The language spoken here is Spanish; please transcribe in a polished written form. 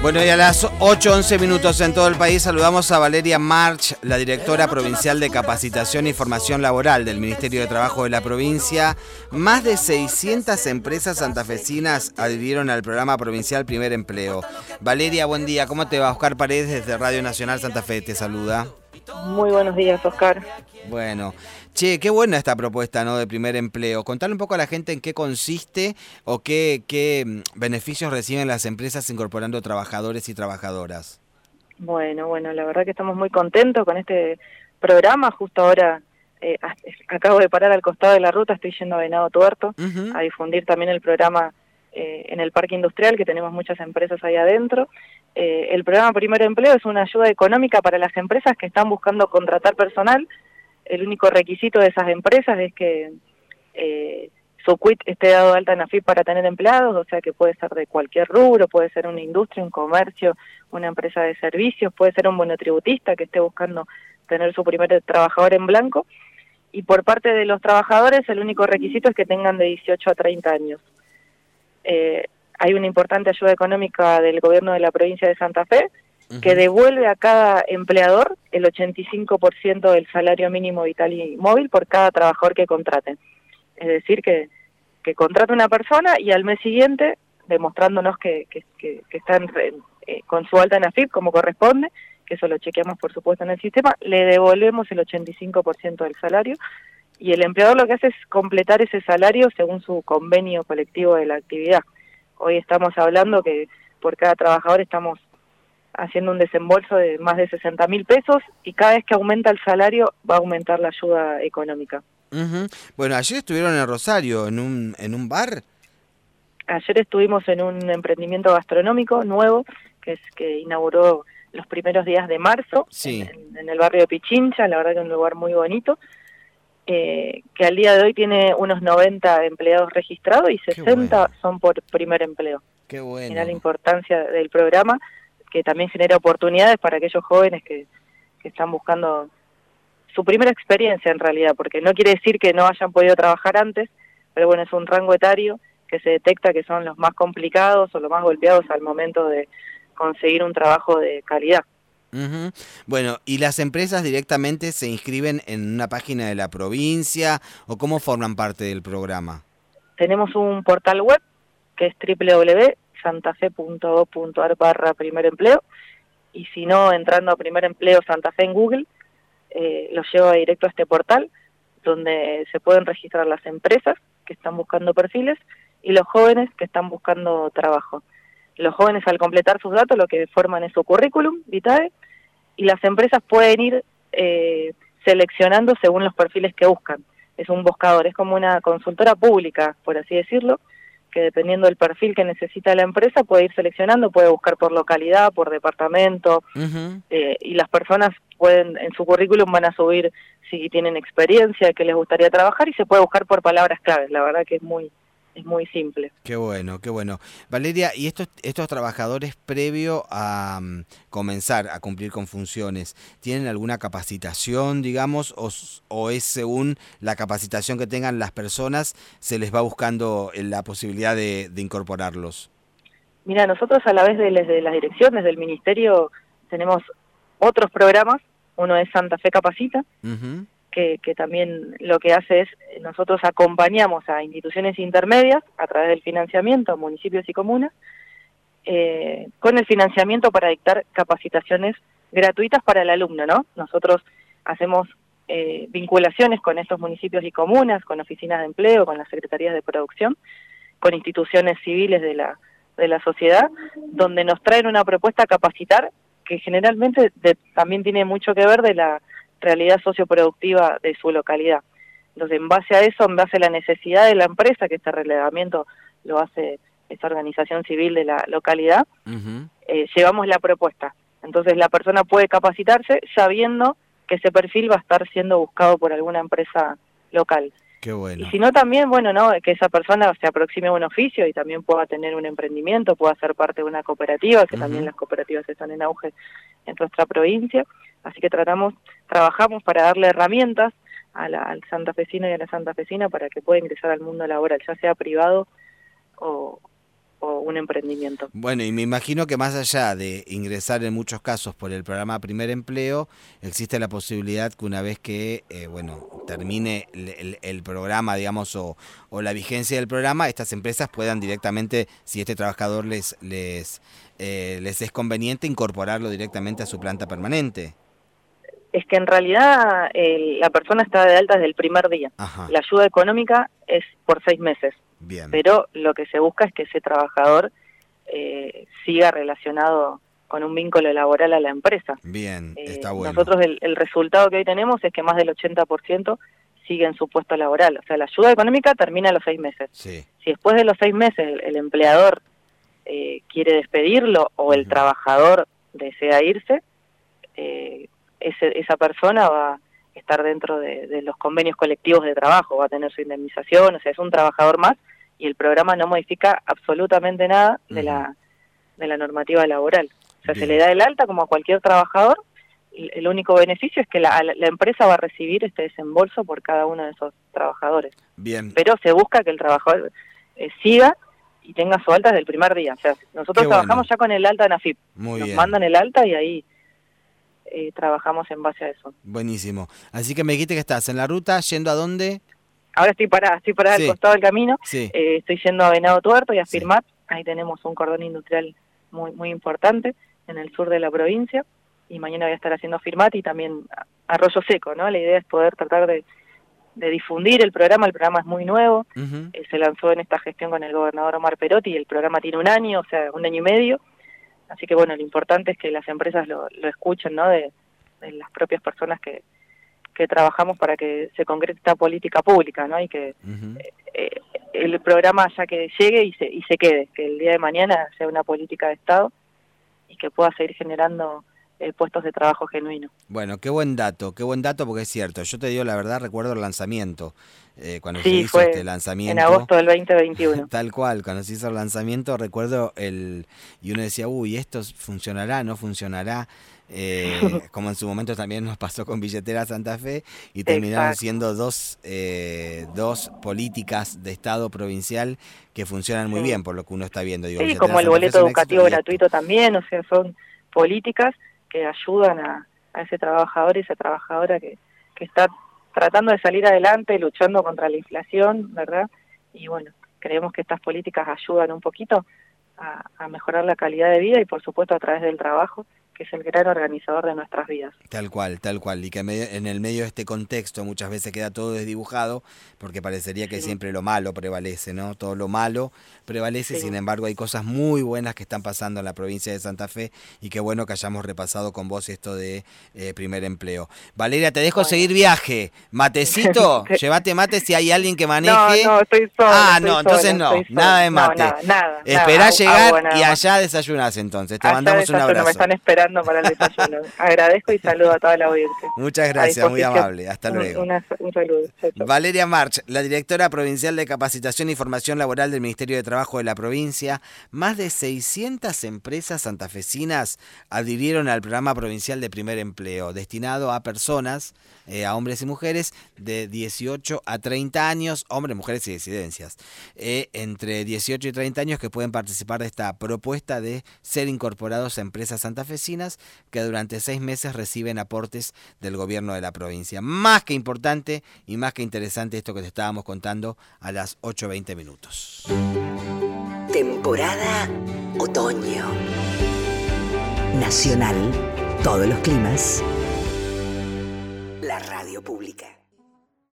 Bueno, y a las 8:11 en todo el país saludamos a Valeria March, la directora provincial de Capacitación y Formación Laboral del Ministerio de Trabajo de la provincia. Más de 600 empresas santafesinas adhirieron al programa provincial Primer Empleo. Valeria, buen día. ¿Cómo te va? Oscar Paredes desde Radio Nacional Santa Fe te saluda. Muy buenos días, Oscar. Bueno, che, qué buena esta propuesta, ¿no?, de Primer Empleo. Contale un poco a la gente en qué consiste o qué beneficios reciben las empresas incorporando trabajadores y trabajadoras. Bueno, la verdad que estamos muy contentos con este programa. Justo ahora acabo de parar al costado de la ruta, estoy yendo a Venado Tuerto a difundir también el programa en el parque industrial, que tenemos muchas empresas ahí adentro. El programa Primer Empleo es una ayuda económica para las empresas que están buscando contratar personal. El único requisito de esas empresas es que su quit esté dado de alta en AFIP para tener empleados, o sea que puede ser de cualquier rubro, puede ser una industria, un comercio, una empresa de servicios, puede ser un monotributista que esté buscando tener su primer trabajador en blanco. Y por parte de los trabajadores el único requisito es que tengan de 18 a 30 años. Hay una importante ayuda económica del gobierno de la provincia de Santa Fe que devuelve a cada empleador el 85% del salario mínimo vital y móvil por cada trabajador que contraten. Es decir, que contrata una persona y al mes siguiente, demostrándonos que están con su alta en AFIP como corresponde, que eso lo chequeamos por supuesto en el sistema, le devolvemos el 85% del salario y el empleador lo que hace es completar ese salario según su convenio colectivo de la actividad. Hoy estamos hablando que por cada trabajador estamos haciendo un desembolso de más de 60.000 pesos y cada vez que aumenta el salario va a aumentar la ayuda económica. Bueno, ayer estuvieron en Rosario, en un bar. Ayer estuvimos en un emprendimiento gastronómico nuevo que inauguró los primeros días de marzo, sí, en el barrio de Pichincha, la verdad que es un lugar muy bonito, que al día de hoy tiene unos 90 empleados registrados y 60 son por primer empleo. Qué bueno. Mira la importancia del programa, que también genera oportunidades para aquellos jóvenes que están buscando su primera experiencia en realidad, porque no quiere decir que no hayan podido trabajar antes, pero bueno, es un rango etario que se detecta que son los más complicados o los más golpeados al momento de conseguir un trabajo de calidad. Bueno, ¿y las empresas directamente se inscriben en una página de la provincia o cómo forman parte del programa? Tenemos un portal web que es www.santafe.gov.ar/primer empleo y si no, entrando a Primer Empleo Santa Fe en Google, los lleva directo a este portal donde se pueden registrar las empresas que están buscando perfiles y los jóvenes que están buscando trabajo. Los jóvenes al completar sus datos lo que forman es su currículum vitae y las empresas pueden ir seleccionando según los perfiles que buscan. Es un buscador, es como una consultora pública, por así decirlo, que dependiendo del perfil que necesita la empresa puede ir seleccionando, puede buscar por localidad, por departamento, y las personas pueden, en su currículum van a subir si tienen experiencia, que les gustaría trabajar y se puede buscar por palabras claves, la verdad que es muy simple. Qué bueno, qué bueno. Valeria, ¿y estos trabajadores previo a comenzar a cumplir con funciones, tienen alguna capacitación, digamos, o es según la capacitación que tengan las personas, se les va buscando la posibilidad de incorporarlos? Mira, nosotros a la vez desde las direcciones del Ministerio tenemos otros programas, uno es Santa Fe Capacita, que también lo que hace es, nosotros acompañamos a instituciones intermedias a través del financiamiento, municipios y comunas, con el financiamiento para dictar capacitaciones gratuitas para el alumno, ¿no? Nosotros hacemos vinculaciones con estos municipios y comunas, con oficinas de empleo, con las secretarías de producción, con instituciones civiles de la sociedad, donde nos traen una propuesta a capacitar que generalmente también tiene mucho que ver de la realidad socioproductiva de su localidad. Entonces, en base a eso, en base a la necesidad de la empresa, que este relevamiento lo hace esta organización civil de la localidad, llevamos la propuesta. Entonces, la persona puede capacitarse sabiendo que ese perfil va a estar siendo buscado por alguna empresa local. Qué bueno. Y si no, también, bueno, ¿no?, que esa persona se aproxime a un oficio y también pueda tener un emprendimiento, pueda ser parte de una cooperativa, que también las cooperativas están en auge en nuestra provincia. Así que trabajamos para darle herramientas al santafesino y a la santafesina para que pueda ingresar al mundo laboral, ya sea privado o o un emprendimiento. Bueno, y me imagino que más allá de ingresar en muchos casos por el programa Primer Empleo, existe la posibilidad que una vez que termine el programa, digamos, o la vigencia del programa, estas empresas puedan directamente, si este trabajador les es conveniente, incorporarlo directamente a su planta permanente. Es que en realidad la persona está de alta desde el primer día. Ajá. La ayuda económica es por 6 meses. Bien. Pero lo que se busca es que ese trabajador siga relacionado con un vínculo laboral a la empresa. Bien, está bueno. Nosotros el resultado que hoy tenemos es que más del 80% sigue en su puesto laboral. O sea, la ayuda económica termina a los 6 meses. Sí. Si después de los 6 meses el empleador quiere despedirlo o el trabajador desea irse, esa persona va a estar dentro de los convenios colectivos de trabajo, va a tener su indemnización, o sea, es un trabajador más y el programa no modifica absolutamente nada de la normativa laboral. O sea, se le da el alta como a cualquier trabajador, y el único beneficio es que la empresa va a recibir este desembolso por cada uno de esos trabajadores. Bien. Pero se busca que el trabajador siga y tenga su alta desde el primer día. O sea, nosotros trabajamos ya con el alta en AFIP. Nos mandan el alta y ahí trabajamos en base a eso. Buenísimo. Así que me dijiste que estás en la ruta, ¿yendo a dónde? Ahora estoy parada al costado del camino. Sí. Estoy yendo a Venado Tuerto y a Firmat. Ahí tenemos un cordón industrial muy muy importante en el sur de la provincia. Y mañana voy a estar haciendo Firmat y también Arroyo Seco, ¿no? La idea es poder tratar de difundir el programa. El programa es muy nuevo. Se lanzó en esta gestión con el gobernador Omar Perotti y el programa tiene 1 año, o sea, 1 año y medio. Así que bueno, lo importante es que las empresas lo escuchen, ¿no? De las propias personas que trabajamos para que se concrete esta política pública, ¿no? Y que el programa ya que llegue y se quede, que el día de mañana sea una política de Estado y que pueda seguir generando puestos de trabajo genuinos. Bueno, qué buen dato porque es cierto. Yo te digo la verdad, recuerdo el lanzamiento, cuando se hizo este lanzamiento. En agosto del 2021. Tal cual, cuando se hizo el lanzamiento recuerdo y uno decía, uy, ¿esto funcionará, no funcionará? Como en su momento también nos pasó con Billetera Santa Fe y terminaron siendo dos políticas de Estado provincial que funcionan muy bien por lo que uno está viendo. Digo, como el boleto educativo gratuito también, o sea, son políticas que ayudan a ese trabajador y esa trabajadora que está tratando de salir adelante, luchando contra la inflación, ¿verdad? Y bueno, creemos que estas políticas ayudan un poquito a mejorar la calidad de vida y por supuesto a través del trabajo, que es el gran organizador de nuestras vidas. Tal cual, y que en el medio de este contexto muchas veces queda todo desdibujado, porque parecería que siempre lo malo prevalece, ¿no? Todo lo malo prevalece, sin embargo hay cosas muy buenas que están pasando en la provincia de Santa Fe, y qué bueno que hayamos repasado con vos esto de Primer Empleo. Valeria, te dejo seguir viaje. ¿Matecito? Llévate mate si hay alguien que maneje. No, estoy sola. Entonces nada de mate. Nada. Esperá llegar y allá desayunás entonces. Te mandamos un abrazo. Me están esperando para el desayuno. Agradezco y saludo a toda la audiencia. Muchas gracias, muy amable. Hasta luego. Un saludo. Chau. Valeria March, la directora provincial de Capacitación y Formación Laboral del Ministerio de Trabajo de la provincia. Más de 600 empresas santafesinas adhirieron al programa provincial de Primer Empleo, destinado a personas, a hombres y mujeres de 18 a 30 años, hombres, mujeres y disidencias, entre 18 y 30 años que pueden participar de esta propuesta de ser incorporados a empresas santafesinas que durante 6 meses reciben aportes del gobierno de la provincia. Más que importante y más que interesante esto que te estábamos contando a las 8:20 minutos. Temporada otoño. Nacional, todos los climas. La radio pública.